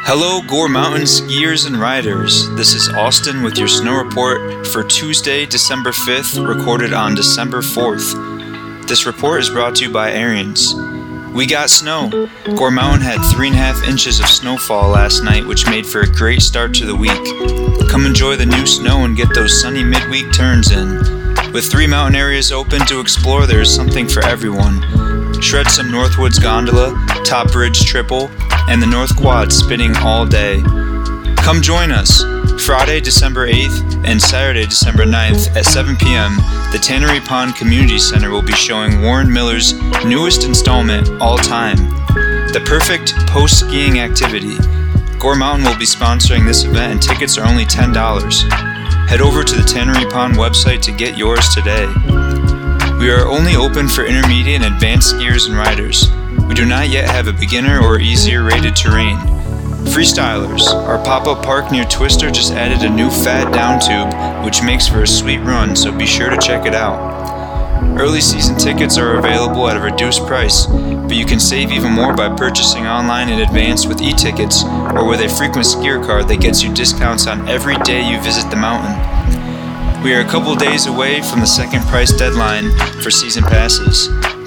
Hello, Gore Mountain skiers and riders. This is Austin with your snow report for Tuesday, December 5th, recorded on December 4th. This report is brought to you by Ariens. We got snow. Gore Mountain had 3.5 inches of snowfall last night, which made for a great start to the week. Come enjoy the new snow and get those sunny midweek turns in. With 3 mountain areas open to explore, there is something for everyone. Shred some Northwoods Gondola, Top Ridge Triple, and the North Quad spinning all day. Come join us! Friday, December 8th and Saturday, December 9th at 7 p.m., the Tannery Pond Community Center will be showing Warren Miller's newest installment, All Time, the perfect post-skiing activity. Gore Mountain will be sponsoring this event and tickets are only $10. Head over to the Tannery Pond website to get yours today. We are only open for intermediate and advanced skiers and riders. We do not yet have a beginner or easier rated terrain. Freestylers, our pop-up park near Twister just added a new fat down tube, which makes for a sweet run, so be sure to check it out. Early season tickets are available at a reduced price, but you can save even more by purchasing online in advance with e-tickets or with a frequent skier card that gets you discounts on every day you visit the mountain. We are a couple days away from the second price deadline for season passes.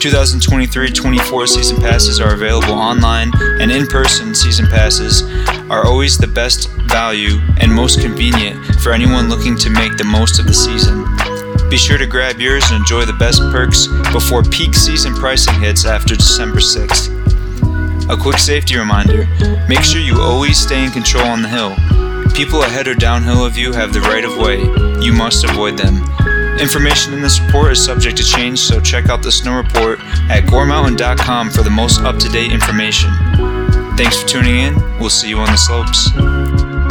2023-24 season passes are available online, and in-person season passes are always the best value and most convenient for anyone looking to make the most of the season. Be sure to grab yours and enjoy the best perks before peak season pricing hits after December 6th. A quick safety reminder, make sure you always stay in control on the hill. People ahead or downhill of you have the right of way. You must avoid them. Information in this report is subject to change, so check out the snow report at goremountain.com for the most up-to-date information. Thanks for tuning in. We'll see you on the slopes.